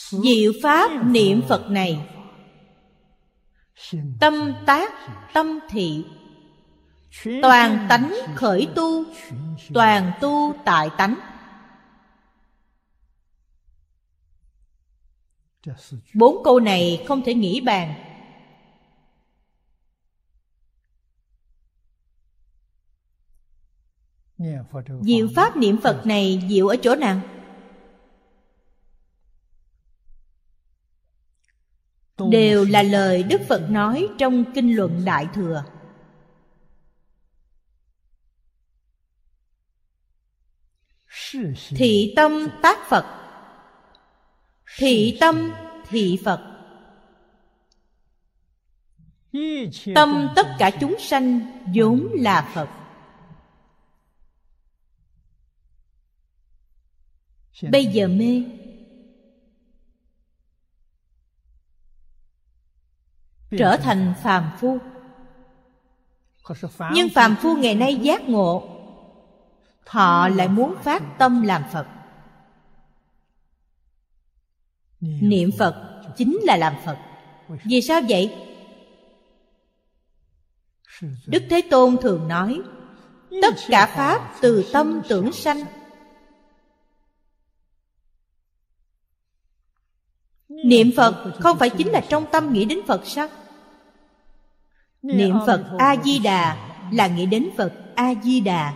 Diệu pháp niệm Phật này, tâm tác tâm thị, toàn tánh khởi tu, toàn tu tại tánh. 4 câu này không thể nghĩ bàn. Diệu pháp niệm Phật này diệu ở chỗ nào? Đều là lời Đức Phật nói trong Kinh Luận Đại Thừa. Thị tâm tác Phật, thị tâm thị Phật. Tâm tất cả chúng sanh vốn là Phật. Bây giờ mê, trở thành phàm phu. Nhưng phàm phu ngày nay giác ngộ, họ lại muốn phát tâm làm Phật. Niệm Phật chính là làm Phật. Vì sao vậy? Đức Thế Tôn thường nói, tất cả pháp từ tâm tưởng sanh. Niệm Phật không phải chính là trong tâm nghĩ đến Phật sao? Niệm Phật A-di-đà là nghĩ đến Phật A-di-đà.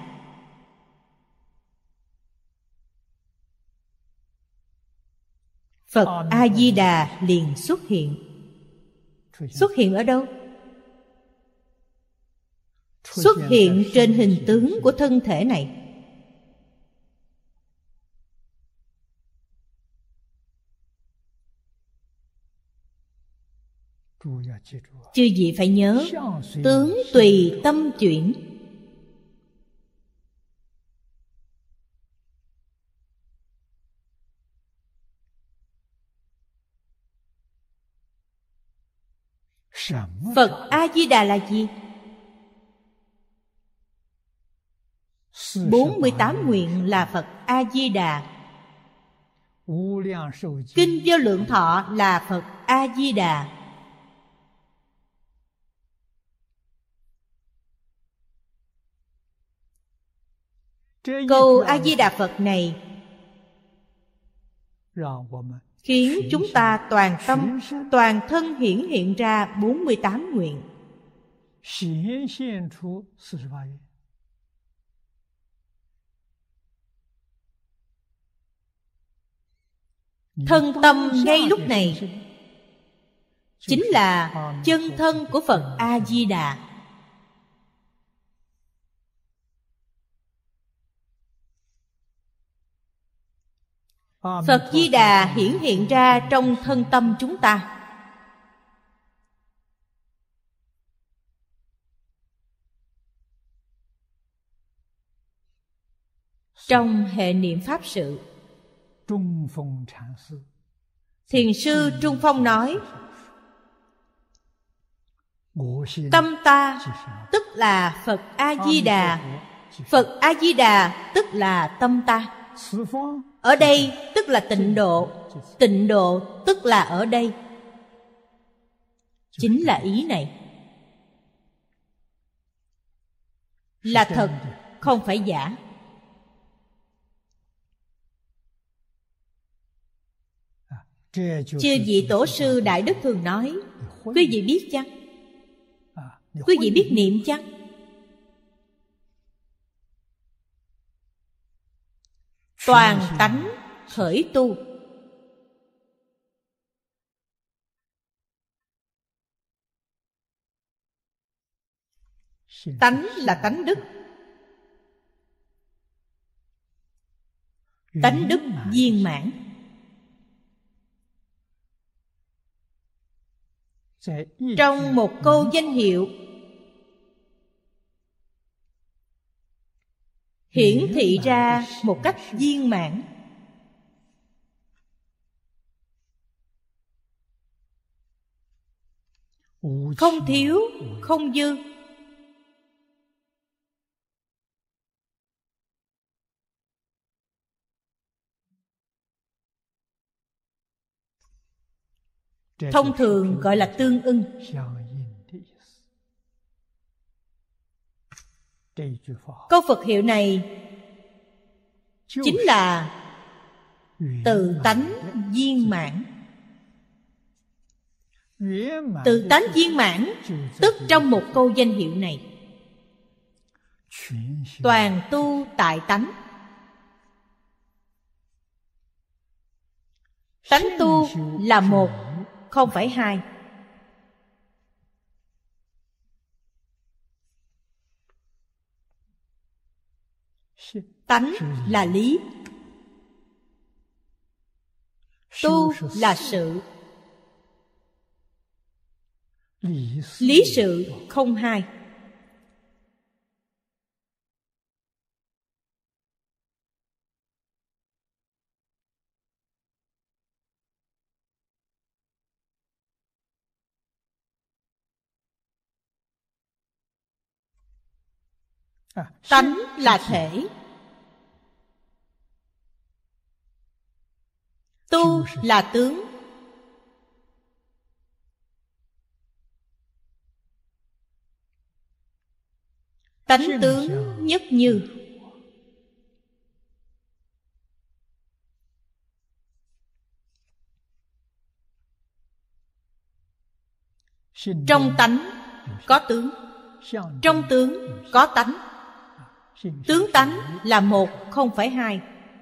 Phật A-di-đà liền xuất hiện. Xuất hiện ở đâu? Xuất hiện trên hình tướng của thân thể này. Chư vị phải nhớ, tướng tùy tâm chuyển. Phật A-di-đà là gì? 48 nguyện là Phật A-di-đà. Kinh Vô Lượng Thọ là Phật A-di-đà. Câu A-di-đà Phật này khiến chúng ta toàn tâm, toàn thân hiển hiện ra 48 nguyện. Thân tâm ngay lúc này chính là chân thân của Phật A-di-đà. Phật Di Đà hiển hiện ra trong thân tâm chúng ta. Trong hệ niệm pháp sự, Thiền sư Trung Phong nói, tâm ta tức là Phật A-di-đà, Phật A-di-đà tức là tâm ta. Ở đây tức là tịnh độ, tịnh độ tức là ở đây. Chính là ý này. Là thật, không phải giả. Chư vị tổ sư Đại Đức thường nói, quý vị biết chăng? Quý vị biết niệm chăng? Toàn tánh khởi tu. Tánh là tánh đức. Tánh đức viên mãn. Trong một câu danh hiệu hiển thị ra một cách viên mãn. Không thiếu, không dư. thông thường gọi là tương ưng. Câu Phật hiệu này chính là tự tánh viên mãn. Tự tánh viên mãn tức trong một câu danh hiệu này: toàn tu tại tánh. Tánh tu là một, không phải hai. Tánh là lý, tu là sự. Lý sự không hai. Tánh là thể, tu là tướng. Tánh tướng nhất như. Trong tánh có tướng, trong tướng có tánh. Tướng tánh là một, không phải hai.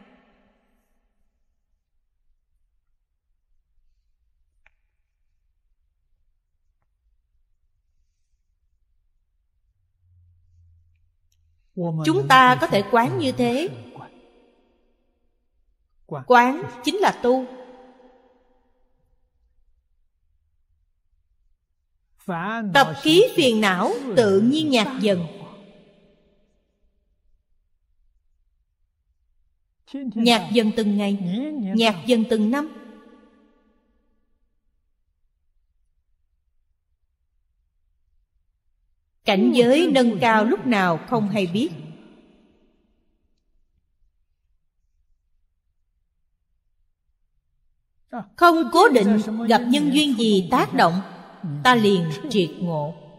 Chúng ta có thể quán như thế. Quán chính là tu. Tập khí phiền não tự nhiên nhạt dần. Nhạt dần từng ngày, nhạt dần từng năm. Cảnh giới nâng cao lúc nào không hay biết. Không cố định gặp nhân duyên gì tác động, ta liền triệt ngộ.